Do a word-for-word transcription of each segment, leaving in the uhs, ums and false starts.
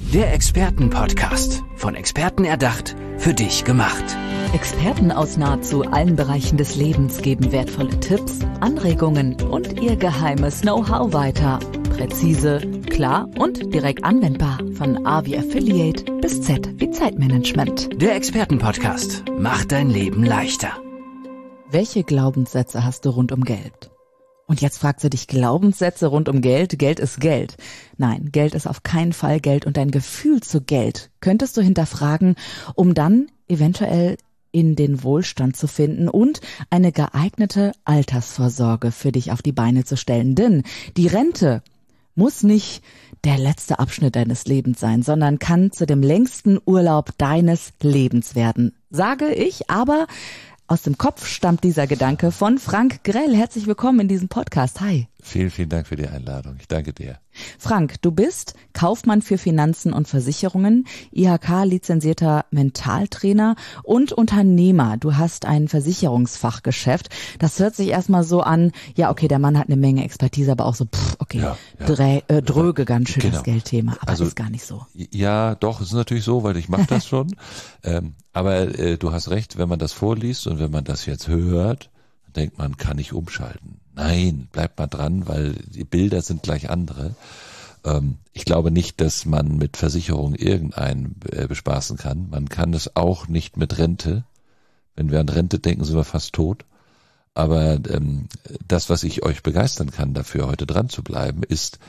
Der Experten-Podcast. Von Experten erdacht, für dich gemacht. Experten aus nahezu allen Bereichen des Lebens geben wertvolle Tipps, Anregungen und ihr geheimes Know-how weiter. Präzise, klar und direkt anwendbar. Von A wie Affiliate bis Z wie Zeitmanagement. Der Experten-Podcast macht dein Leben leichter. Welche Glaubenssätze hast du rund um Geld? Und jetzt fragst du dich, Glaubenssätze rund um Geld? Geld ist Geld. Nein, Geld ist auf keinen Fall Geld und dein Gefühl zu Geld könntest du hinterfragen, um dann eventuell in den Wohlstand zu finden und eine geeignete Altersvorsorge für dich auf die Beine zu stellen. Denn die Rente muss nicht der letzte Abschnitt deines Lebens sein, sondern kann zu dem längsten Urlaub deines Lebens werden. Sage ich, aber aus dem Kopf stammt dieser Gedanke von Frank Grell. Herzlich willkommen in diesem Podcast. Hi. Vielen, vielen Dank für die Einladung. Ich danke dir. Frank, du bist Kaufmann für Finanzen und Versicherungen, I H K-lizenzierter Mentaltrainer und Unternehmer. Du hast ein Versicherungsfachgeschäft. Das hört sich erstmal so an, ja okay, der Mann hat eine Menge Expertise, aber auch so, pff, okay, ja, ja. Drä, äh, dröge ganz schön Genau. das Geldthema. Aber also, ist gar nicht so. Ja, doch, es ist natürlich so, weil ich mache das schon. ähm, aber äh, du hast recht, wenn man das vorliest und wenn man das jetzt hört, denkt man, kann ich umschalten. Nein, bleibt mal dran, weil die Bilder sind gleich andere. Ähm, ich glaube nicht, dass man mit Versicherung irgendeinen äh, bespaßen kann. Man kann es auch nicht mit Rente. Wenn wir an Rente denken, sind wir fast tot. Aber ähm, das, was ich euch begeistern kann, dafür heute dran zu bleiben, ist,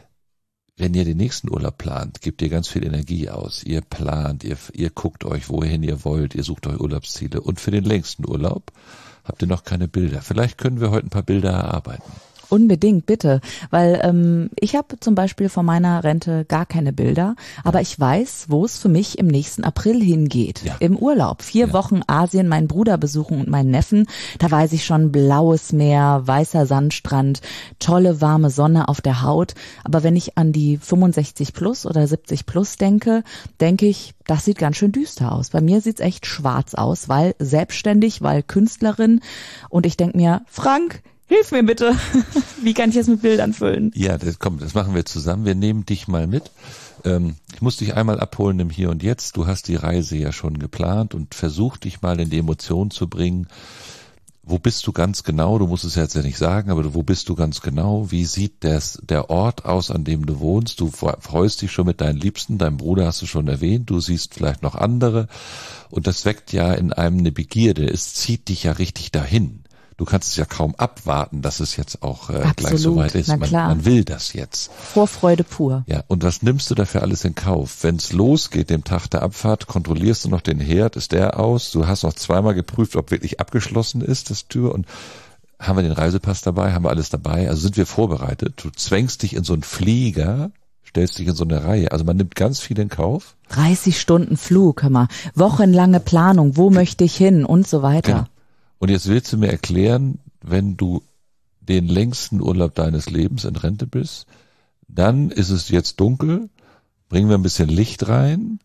wenn ihr den nächsten Urlaub plant, gebt ihr ganz viel Energie aus. Ihr plant, ihr, ihr guckt euch, wohin ihr wollt, ihr sucht euch Urlaubsziele. Und für den längsten Urlaub habt ihr noch keine Bilder. Vielleicht können wir heute ein paar Bilder erarbeiten. Unbedingt, bitte, weil ähm, ich habe zum Beispiel von meiner Rente gar keine Bilder, aber ich weiß, wo es für mich im nächsten April hingeht. Ja. Im Urlaub. Vier Ja. Wochen Asien, meinen Bruder besuchen und meinen Neffen. Da weiß ich schon, blaues Meer, weißer Sandstrand, tolle warme Sonne auf der Haut. Aber wenn ich an die fünfundsechzig plus oder siebzig plus denke, denke ich, das sieht ganz schön düster aus. Bei mir sieht's echt schwarz aus, weil selbstständig, weil Künstlerin. Und ich denke mir, Frank, hilf mir bitte. Wie kann ich das mit Bildern füllen? Ja, das kommt, das machen wir zusammen. Wir nehmen dich mal mit. Ähm, ich muss dich einmal abholen im Hier und Jetzt. Du hast die Reise ja schon geplant und versuch dich mal in die Emotion zu bringen. Wo bist du ganz genau? Du musst es jetzt ja nicht sagen, aber wo bist du ganz genau? Wie sieht das, der Ort aus, an dem du wohnst? Du freust dich schon mit deinen Liebsten, deinem Bruder hast du schon erwähnt, du siehst vielleicht noch andere. Und das weckt ja in einem eine Begierde. Es zieht dich ja richtig dahin. Du kannst es ja kaum abwarten, dass es jetzt auch äh, gleich soweit ist. Na Man, klar. man will das jetzt. Vorfreude pur. Ja, und was nimmst du dafür alles in Kauf? Wenn es losgeht, dem Tag der Abfahrt, kontrollierst du noch den Herd, ist der aus? Du hast noch zweimal geprüft, ob wirklich abgeschlossen ist, das Tür. Und haben wir den Reisepass dabei? Haben wir alles dabei? Also sind wir vorbereitet? Du zwängst dich in so einen Flieger, stellst dich in so eine Reihe. Also man nimmt ganz viel in Kauf. dreißig Stunden Flug, hör mal, wochenlange Planung, wo möchte ich hin und so weiter. Genau. Und jetzt willst du mir erklären, wenn du den längsten Urlaub deines Lebens in Rente bist, dann ist es jetzt dunkel, bringen wir ein bisschen Licht rein.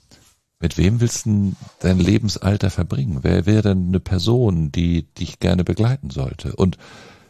Mit wem willst du dein Lebensalter verbringen? Wer wäre denn eine Person, die dich gerne begleiten sollte? Und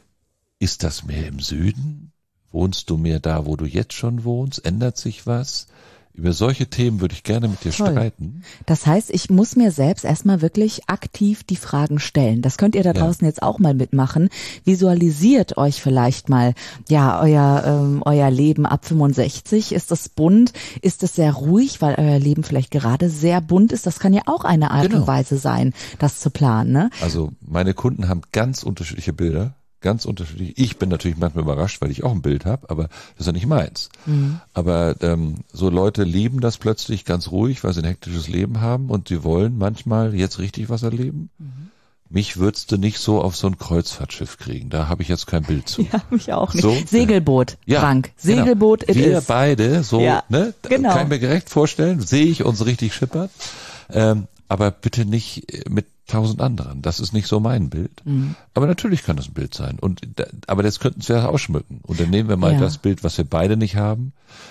ist das mehr im Süden? Wohnst du mehr da, wo du jetzt schon wohnst? Ändert sich was? Über solche Themen würde ich gerne mit dir Toll. streiten. Das heißt, ich muss mir selbst erstmal wirklich aktiv die Fragen stellen. Das könnt ihr da Ja. draußen jetzt auch mal mitmachen. Visualisiert euch vielleicht mal, ja, euer ähm, euer Leben ab fünfundsechzig. Ist das bunt? Ist es sehr ruhig, weil euer Leben vielleicht gerade sehr bunt ist? Das kann ja auch eine Art Genau. und Weise sein, das zu planen, ne? Also meine Kunden haben ganz unterschiedliche Bilder. Ganz unterschiedlich. Ich bin natürlich manchmal überrascht, weil ich auch ein Bild habe, aber das ist ja nicht meins. Mhm. Aber ähm, so Leute lieben das plötzlich ganz ruhig, weil sie ein hektisches Leben haben und sie wollen manchmal jetzt richtig was erleben. Mhm. Mich würdest du nicht so auf so ein Kreuzfahrtschiff kriegen. Da habe ich jetzt kein Bild zu. Ja, mich auch nicht. So? Segelboot, Ja, Frank. genau. Segelboot, it Wir is. beide, so, Ja, ne? genau. Kann ich mir gerecht vorstellen, sehe ich uns richtig schippern. Ähm, aber bitte nicht mit tausend anderen. Das ist nicht so mein Bild. Mhm. Aber natürlich kann das ein Bild sein. Und aber das könnten wir ja ausschmücken. Und dann nehmen wir mal ja. das Bild, was wir beide nicht haben.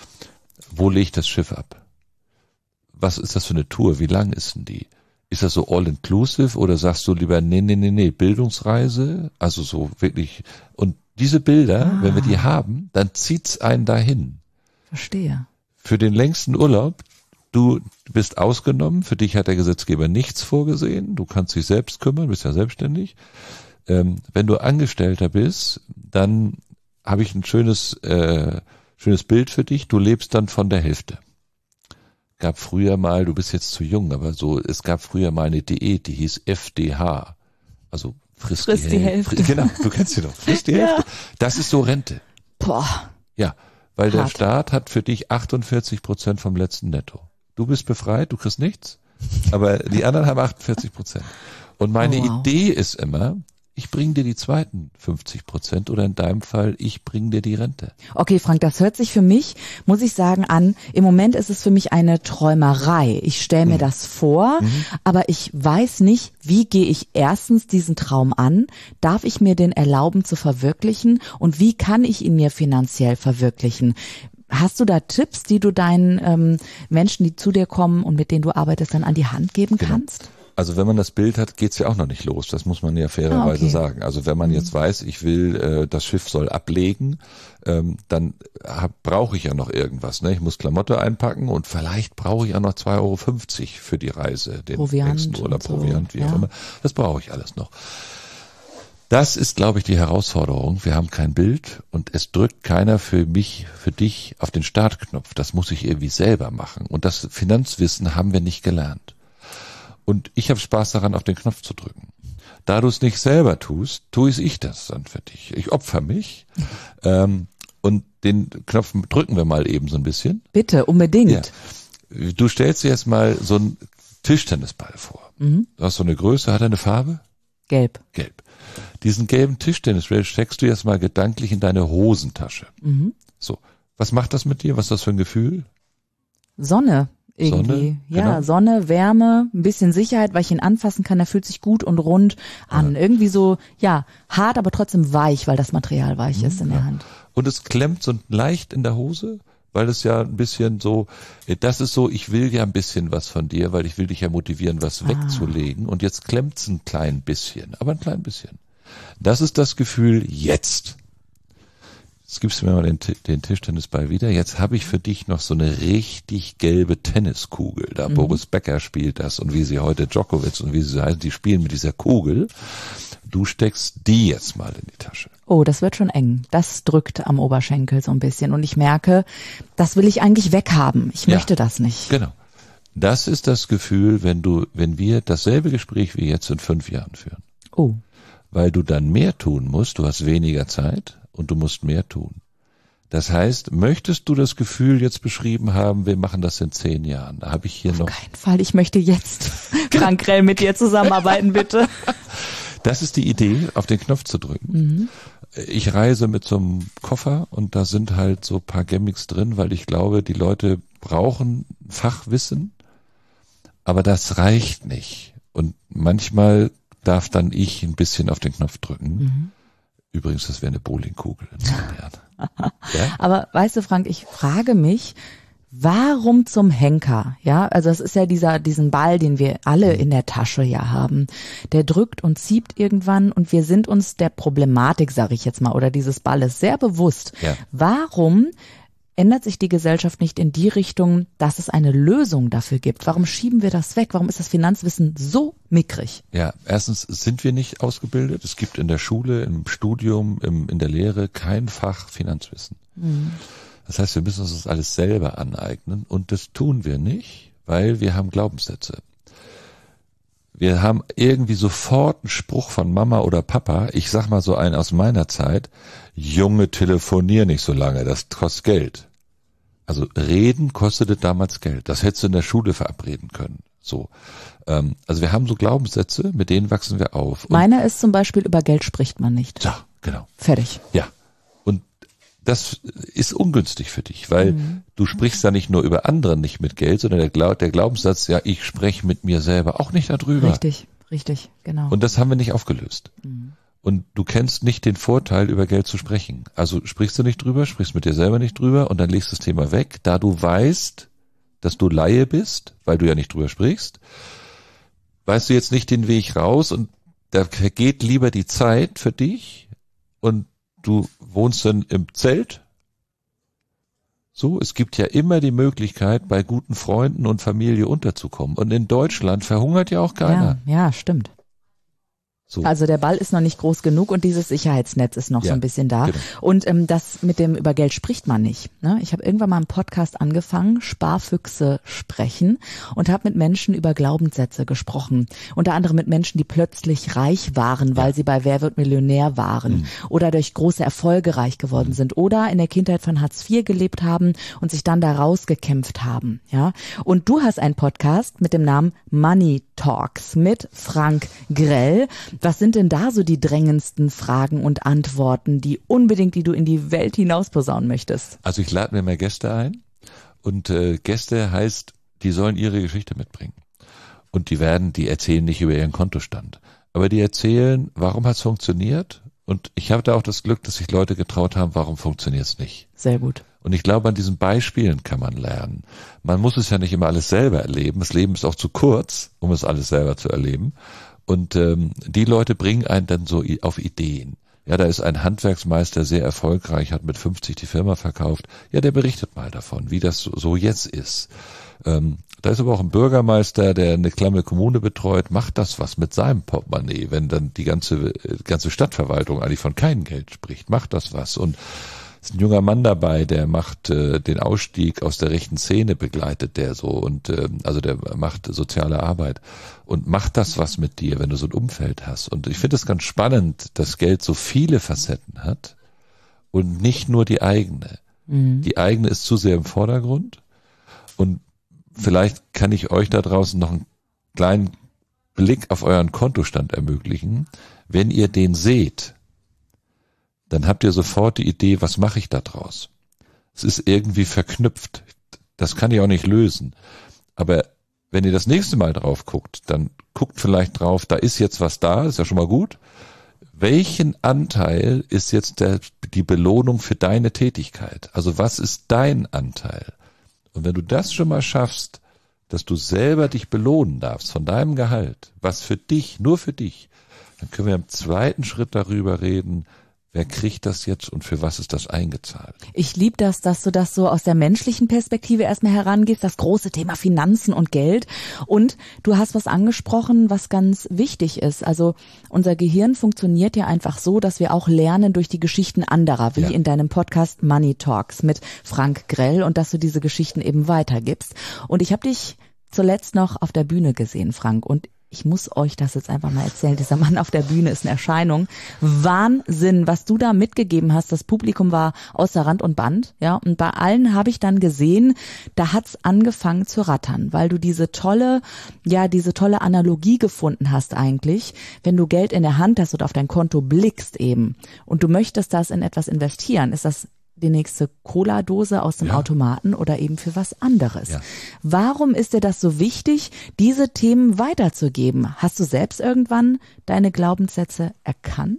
Wo legt das Schiff ab? Was ist das für eine Tour? Wie lang ist denn die? Ist das so all-inclusive oder sagst du lieber, nee, nee, nee, nee, Bildungsreise? Also so wirklich. Und diese Bilder, ah. wenn wir die haben, dann zieht's einen dahin. Verstehe. für den längsten Urlaub, du bist ausgenommen, für dich hat der Gesetzgeber nichts vorgesehen, du kannst dich selbst kümmern, bist ja selbstständig. Ähm, wenn du Angestellter bist, dann habe ich ein schönes, äh, schönes Bild für dich, du lebst dann von der Hälfte. Gab früher mal, du bist jetzt zu jung, aber so, es gab früher mal eine Diät, die hieß F D H, also frisst, Frisst die Hälfte. Die Hälfte. Genau, du kennst sie doch, frisst die Ja. Hälfte. Das ist so Rente. Boah. Ja, weil der Hart. Staat hat für dich achtundvierzig Prozent vom letzten Netto. Du bist befreit, du kriegst nichts, aber die anderen haben achtundvierzig Prozent. Und meine Oh, wow. Idee ist immer, ich bringe dir die zweiten fünfzig Prozent oder in deinem Fall, ich bringe dir die Rente. Okay, Frank, das hört sich für mich, muss ich sagen, an, im Moment ist es für mich eine Träumerei. Ich stelle mir Mhm. das vor, Mhm. aber ich weiß nicht, wie gehe ich erstens diesen Traum an? Darf ich mir den erlauben zu verwirklichen? Und wie kann ich ihn mir finanziell verwirklichen? Hast du da Tipps, die du deinen ähm, Menschen, die zu dir kommen und mit denen du arbeitest, dann an die Hand geben Genau. kannst? Also wenn man das Bild hat, geht's ja auch noch nicht los. Das muss man ja fairerweise Ah, okay. sagen. Also wenn man jetzt weiß, ich will, äh, das Schiff soll ablegen, ähm, dann hab, brauche ich ja noch irgendwas. Ne? Ich muss Klamotte einpacken und vielleicht brauche ich auch noch zwei Euro fünfzig für die Reise, den Proviant nächsten Urlaub, und so, Proviant, wie ja. auch immer. Das brauche ich alles noch. Das ist, glaube ich, die Herausforderung. Wir haben kein Bild und es drückt keiner für mich, für dich auf den Startknopf. Das muss ich irgendwie selber machen. Und das Finanzwissen haben wir nicht gelernt. Und ich habe Spaß daran, auf den Knopf zu drücken. Da du es nicht selber tust, tue ich das dann für dich. Ich opfer mich ähm, und den Knopf drücken wir mal eben so ein bisschen. Bitte, unbedingt. Ja. Du stellst dir jetzt mal so einen Tischtennisball vor. Mhm. Du hast so eine Größe, hat er eine Farbe? Gelb. Gelb. Diesen gelben Tischtennisball steckst du jetzt mal gedanklich in deine Hosentasche. Mhm. So, was macht das mit dir? Was ist das für ein Gefühl? Sonne. Irgendwie. Sonne, Ja, genau. Sonne, Wärme, ein bisschen Sicherheit, weil ich ihn anfassen kann. Er fühlt sich gut und rund an. Ja. Irgendwie so, ja, hart, aber trotzdem weich, weil das Material weich ist in ja. der Hand. Und es klemmt so leicht in der Hose, weil es ja ein bisschen so, das ist so, ich will ja ein bisschen was von dir, weil ich will dich ja motivieren, was Ah. wegzulegen. Und jetzt klemmt's ein klein bisschen, aber ein klein bisschen. Das ist das Gefühl jetzt. Jetzt gibst du mir mal den, den Tischtennisball wieder. Jetzt habe ich für dich noch so eine richtig gelbe Tenniskugel. Da Mhm. Boris Becker spielt das und wie sie heute Djokovic und wie sie heißen, die spielen mit dieser Kugel. Du steckst die jetzt mal in die Tasche. Oh, das wird schon eng. Das drückt am Oberschenkel so ein bisschen. Und ich merke, das will ich eigentlich weghaben. Ich Ja. möchte das nicht. Genau. Das ist das Gefühl, wenn du, wenn wir dasselbe Gespräch wie jetzt in fünf Jahren führen. Oh. Weil du dann mehr tun musst, du hast weniger Zeit und du musst mehr tun. Das heißt, möchtest du das Gefühl jetzt beschrieben haben, wir machen das in zehn Jahren? Da habe ich hier Auf noch. keinen Fall. Ich möchte jetzt, Frank Grell, mit dir zusammenarbeiten, bitte. Das ist die Idee, auf den Knopf zu drücken. Mhm. Ich reise mit so einem Koffer und da sind halt so ein paar Gimmicks drin, weil ich glaube, die Leute brauchen Fachwissen, aber das reicht nicht. Und manchmal darf dann ich ein bisschen auf den Knopf drücken. Mhm. Übrigens, das wäre eine Bowlingkugel in zehn Jahren. Ja? Aber weißt du, Frank, ich frage mich, warum zum Henker? Ja, also es ist ja dieser, diesen Ball, den wir alle in der Tasche ja haben. Der drückt und zieht irgendwann und wir sind uns der Problematik, sage ich jetzt mal, oder dieses Balles sehr bewusst. Ja. Warum ändert sich die Gesellschaft nicht in die Richtung, dass es eine Lösung dafür gibt? Warum schieben wir das weg? Warum ist das Finanzwissen so mickrig? Ja, erstens sind wir nicht ausgebildet. Es gibt in der Schule, im Studium, im, in der Lehre kein Fach Finanzwissen. Mhm. Das heißt, wir müssen uns das alles selber aneignen und das tun wir nicht, weil wir haben Glaubenssätze. Wir haben irgendwie sofort einen Spruch von Mama oder Papa, ich sag mal so einen aus meiner Zeit, Junge, telefonier nicht so lange, das kostet Geld. Also reden kostete damals Geld. Das hättest du in der Schule verabreden können. So, ähm, also wir haben so Glaubenssätze, mit denen wachsen wir auf. Und, Meiner ist zum Beispiel, über Geld spricht man nicht. ja, genau. Fertig. Ja. Und das ist ungünstig für dich, weil mhm. du sprichst ja nicht nur über andere nicht mit Geld, sondern der, Glaub, der Glaubenssatz, ja, ich spreche mit mir selber auch nicht darüber. Richtig, richtig, genau. Und das haben wir nicht aufgelöst. Mhm. Und du kennst nicht den Vorteil, über Geld zu sprechen. Also sprichst du nicht drüber, sprichst mit dir selber nicht drüber und dann legst das Thema weg, da du weißt, dass du Laie bist, weil du ja nicht drüber sprichst, weißt du jetzt nicht den Weg raus und da vergeht lieber die Zeit für dich und du wohnst dann im Zelt, So, es gibt ja immer die Möglichkeit, bei guten Freunden und Familie unterzukommen. Und in Deutschland verhungert ja auch keiner. Ja, ja, stimmt. So. Also der Ball ist noch nicht groß genug und dieses Sicherheitsnetz ist noch Ja, so ein bisschen da. genau. Und ähm, das mit dem über Geld spricht man nicht. Ne? Ich habe irgendwann mal einen Podcast angefangen, Sparfüchse sprechen, und habe mit Menschen über Glaubenssätze gesprochen. Unter anderem mit Menschen, die plötzlich reich waren, weil Ja. sie bei Wer wird Millionär waren Mhm. oder durch große Erfolge reich geworden Mhm. sind oder in der Kindheit von Hartz vier gelebt haben und sich dann da rausgekämpft haben. Ja. Und du hast einen Podcast mit dem Namen Money Talks mit Frank Grell. Was sind denn da so die drängendsten Fragen und Antworten, die unbedingt, die du in die Welt hinaus posaunen möchtest? Also ich lade mir mal Gäste ein und äh, Gäste heißt, die sollen ihre Geschichte mitbringen. Und die werden, die erzählen nicht über ihren Kontostand, aber die erzählen, warum hat es funktioniert. Und ich habe da auch das Glück, dass sich Leute getraut haben, warum funktioniert es nicht. Sehr gut. Und ich glaube, an diesen Beispielen kann man lernen. Man muss es ja nicht immer alles selber erleben. Das Leben ist auch zu kurz, um es alles selber zu erleben. Und ähm, die Leute bringen einen dann so i- auf Ideen. Ja, da ist ein Handwerksmeister sehr erfolgreich, hat mit fünfzig die Firma verkauft. Ja, der berichtet mal davon, wie das so, so jetzt ist. Ähm, da ist aber auch ein Bürgermeister, der eine kleine Kommune betreut. Macht das was mit seinem Portemonnaie, wenn dann die ganze äh, ganze Stadtverwaltung eigentlich von keinem Geld spricht? Macht das was? Und ist ein junger Mann dabei, der macht äh, den Ausstieg aus der rechten Szene, begleitet der so, und äh, also der macht soziale Arbeit. Und macht das was mit dir, wenn du so ein Umfeld hast? Und ich finde es ganz spannend, dass Geld so viele Facetten hat und nicht nur die eigene. Mhm. Die eigene ist zu sehr im Vordergrund. Und vielleicht kann ich euch da draußen noch einen kleinen Blick auf euren Kontostand ermöglichen. Wenn ihr den seht, dann habt ihr sofort die Idee, was mache ich da draus? Es ist irgendwie verknüpft. Das kann ich auch nicht lösen. Aber wenn ihr das nächste Mal drauf guckt, dann guckt vielleicht drauf, da ist jetzt was da, ist ja schon mal gut. Welchen Anteil ist jetzt der, die Belohnung für deine Tätigkeit? Also was ist dein Anteil? Und wenn du das schon mal schaffst, dass du selber dich belohnen darfst von deinem Gehalt, was für dich, nur für dich, dann können wir im zweiten Schritt darüber reden, wer kriegt das jetzt und für was ist das eingezahlt? Ich liebe das, dass du das so aus der menschlichen Perspektive erstmal herangehst, das große Thema Finanzen und Geld. Und du hast was angesprochen, was ganz wichtig ist. Also unser Gehirn funktioniert ja einfach so, dass wir auch lernen durch die Geschichten anderer, wie Ja. in deinem Podcast Money Talks mit Frank Grell, und dass du diese Geschichten eben weitergibst. Und ich habe dich zuletzt noch auf der Bühne gesehen, Frank, und ich muss euch das jetzt einfach mal erzählen. Dieser Mann auf der Bühne ist eine Erscheinung. Wahnsinn, was du da mitgegeben hast. Das Publikum war außer Rand und Band, ja. Und bei allen habe ich dann gesehen, da hat's angefangen zu rattern, weil du diese tolle, ja, diese tolle Analogie gefunden hast eigentlich. Wenn du Geld in der Hand hast und auf dein Konto blickst eben und du möchtest das in etwas investieren, ist das die nächste Cola-Dose aus dem Ja. Automaten oder eben für was anderes. Ja. Warum ist dir das so wichtig, diese Themen weiterzugeben? Hast du selbst irgendwann deine Glaubenssätze erkannt?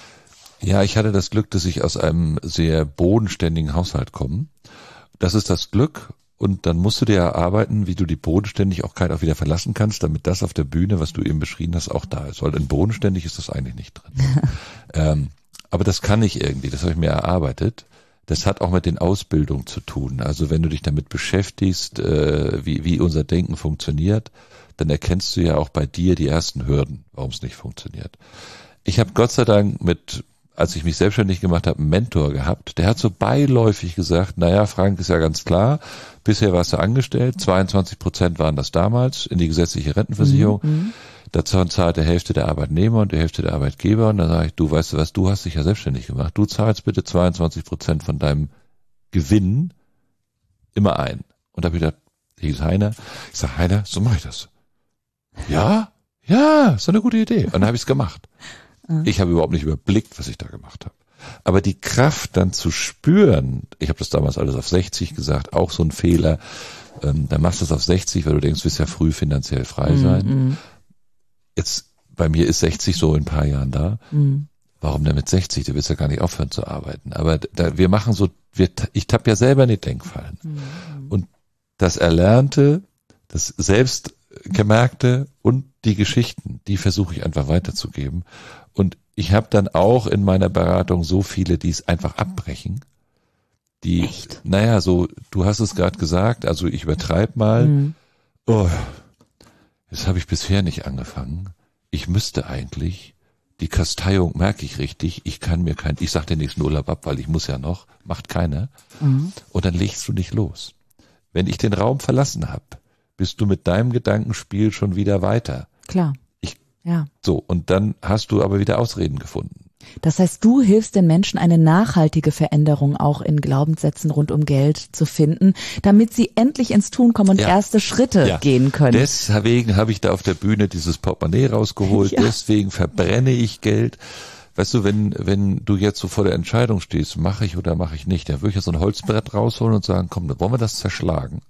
Ja, ich hatte das Glück, dass ich aus einem sehr bodenständigen Haushalt komme. Das ist das Glück. Und dann musst du dir erarbeiten, wie du die Bodenständigkeit auch wieder verlassen kannst, damit das auf der Bühne, was du eben beschrieben hast, auch da ist. Weil in bodenständig ist das eigentlich nicht drin. ähm, aber das kann ich irgendwie, das habe ich mir erarbeitet. Das hat auch mit den Ausbildungen zu tun. Also wenn du dich damit beschäftigst, äh, wie, wie unser Denken funktioniert, dann erkennst du ja auch bei dir die ersten Hürden, warum es nicht funktioniert. Ich habe Gott sei Dank mit, als ich mich selbstständig gemacht habe, einen Mentor gehabt, der hat so beiläufig gesagt, naja, Frank, ist ja ganz klar, bisher warst du angestellt, zweiundzwanzig Prozent waren das damals in die gesetzliche Rentenversicherung. Mhm. Dazu zahlt der Hälfte der Arbeitnehmer und die Hälfte der Arbeitgeber. Und dann sage ich, du weißt du was, du hast dich ja selbstständig gemacht. Du zahlst bitte zweiundzwanzig Prozent von deinem Gewinn immer ein. Und da habe ich gedacht, hieß Heiner. Ich sage, Heiner, so mache ich das. Ja, ja, ist eine gute Idee. Und dann habe ich es gemacht. Ich habe überhaupt nicht überblickt, was ich da gemacht habe. Aber die Kraft dann zu spüren, ich habe das damals alles auf sechzig gesagt, auch so ein Fehler. Ähm, dann machst du es auf sechzig, weil du denkst, du wirst ja früh finanziell frei sein. Mhm. Jetzt, bei mir ist sechzig so in ein paar Jahren da. Mhm. Warum denn mit sechzig? Du willst ja gar nicht aufhören zu arbeiten. Aber da, wir machen so, wir, ich tapp ja selber in die Denkfallen. Mhm. Und das Erlernte, das Selbstgemerkte und die Geschichten, die versuche ich einfach weiterzugeben. Und ich habe dann auch in meiner Beratung so viele, die es einfach abbrechen, Die, Echt? Naja, so, du hast es gerade gesagt, also ich übertreibe mal. Mhm. Oh, das habe ich bisher nicht angefangen. Ich müsste eigentlich, die Kasteiung merke ich richtig, ich kann mir kein, ich sag den nächsten Urlaub ab, weil ich muss ja noch, macht keiner. Mhm. Und dann legst du nicht los. Wenn ich den Raum verlassen habe, bist du mit deinem Gedankenspiel schon wieder weiter. Klar. Ich, ja. So, und dann hast du aber wieder Ausreden gefunden. Das heißt, du hilfst den Menschen, eine nachhaltige Veränderung auch in Glaubenssätzen rund um Geld zu finden, damit sie endlich ins Tun kommen und Ja. erste Schritte Ja. gehen können. Deswegen habe ich da auf der Bühne dieses Portemonnaie rausgeholt, Ja. deswegen verbrenne ich Geld. Weißt du, wenn wenn du jetzt so vor der Entscheidung stehst, mache ich oder mache ich nicht, dann würde ich jetzt so ein Holzbrett rausholen und sagen, komm, wollen wir das zerschlagen?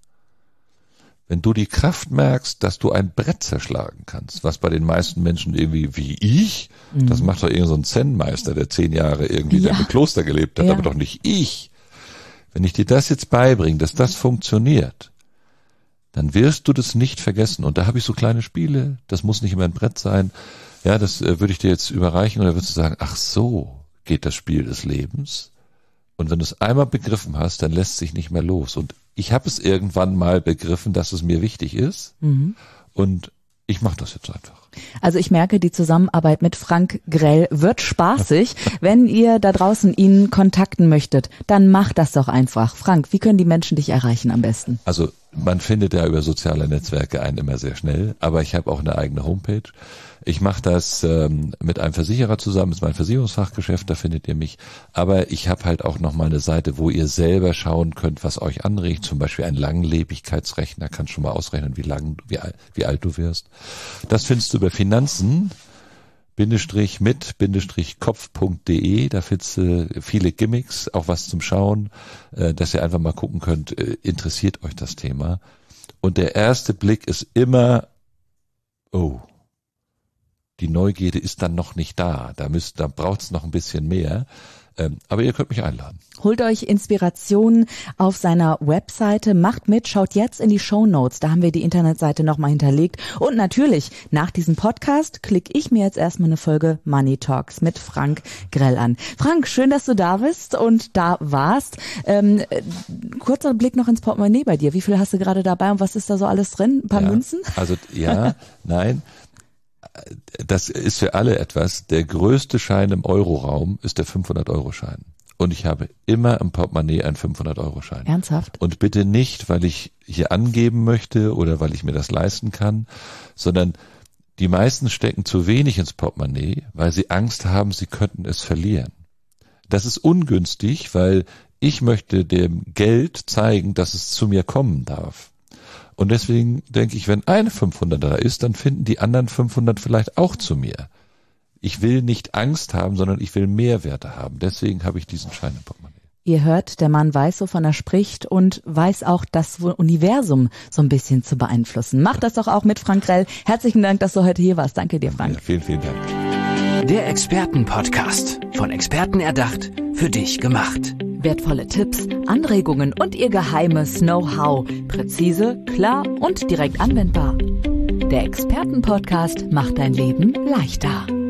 Wenn du die Kraft merkst, dass du ein Brett zerschlagen kannst, was bei den meisten Menschen irgendwie wie ich, mhm. das macht doch irgend so ein Zen-Meister, der zehn Jahre irgendwie ja. im Kloster gelebt hat, ja. aber doch nicht ich. Wenn ich dir das jetzt beibringe, dass das funktioniert, dann wirst du das nicht vergessen. Und da habe ich so kleine Spiele, das muss nicht immer ein Brett sein. Ja, das äh, würde ich dir jetzt überreichen und dann würdest du sagen, ach so geht das Spiel des Lebens. Und wenn du es einmal begriffen hast, dann lässt sich nicht mehr los. Und ich habe es irgendwann mal begriffen, dass es mir wichtig ist. Mhm. Und ich mache das jetzt einfach. Also ich merke, die Zusammenarbeit mit Frank Grell wird spaßig. Wenn ihr da draußen ihn kontakten möchtet, dann macht das doch einfach. Frank, wie können die Menschen dich erreichen am besten? Also man findet ja über soziale Netzwerke einen immer sehr schnell, aber ich habe auch eine eigene Homepage. Ich mache das ähm, mit einem Versicherer zusammen, das ist mein Versicherungsfachgeschäft, da findet ihr mich. Aber ich habe halt auch noch mal eine Seite, wo ihr selber schauen könnt, was euch anregt. Zum Beispiel ein Langlebigkeitsrechner, kannst schon mal ausrechnen, wie lang, wie, wie alt du wirst. Das findest du über Finanzen, Bindestrich mit, Bindestrich Kopf.de, da findest du viele Gimmicks, auch was zum Schauen, äh, dass ihr einfach mal gucken könnt, äh, interessiert euch das Thema. Und der erste Blick ist immer, oh, die Neugierde ist dann noch nicht da. Da müsst, da braucht es noch ein bisschen mehr. Ähm, aber ihr könnt mich einladen. Holt euch Inspiration auf seiner Webseite, macht mit, schaut jetzt in die Shownotes, da haben wir die Internetseite nochmal hinterlegt. Und natürlich, nach diesem Podcast klicke ich mir jetzt erstmal eine Folge Money Talks mit Frank Grell an. Frank, schön, dass du da bist und da warst. Ähm, kurzer Blick noch ins Portemonnaie bei dir. Wie viel hast du gerade dabei und was ist da so alles drin? Ein paar ja, Münzen? Also ja, nein. Das ist für alle etwas. Der größte Schein im Euroraum ist der fünfhundert-Euro-Schein. Und ich habe immer im Portemonnaie einen fünfhundert-Euro-Schein. Ernsthaft? Und bitte nicht, weil ich hier angeben möchte oder weil ich mir das leisten kann, sondern die meisten stecken zu wenig ins Portemonnaie, weil sie Angst haben, sie könnten es verlieren. Das ist ungünstig, weil ich möchte dem Geld zeigen, dass es zu mir kommen darf. Und deswegen denke ich, wenn eine fünfhundert da ist, dann finden die anderen fünfhundert vielleicht auch zu mir. Ich will nicht Angst haben, sondern ich will Mehrwerte haben. Deswegen habe ich diesen Schein im Portemonnaie. Ihr hört, der Mann weiß, wovon er spricht und weiß auch das Universum so ein bisschen zu beeinflussen. Macht das doch auch mit Frank Grell. Herzlichen Dank, dass du heute hier warst. Danke dir, Frank. Ja, vielen, vielen Dank. Der Expertenpodcast. Von Experten erdacht, für dich gemacht. Wertvolle Tipps, Anregungen und ihr geheimes Know-how. Präzise, klar und direkt anwendbar. Der Expertenpodcast macht dein Leben leichter.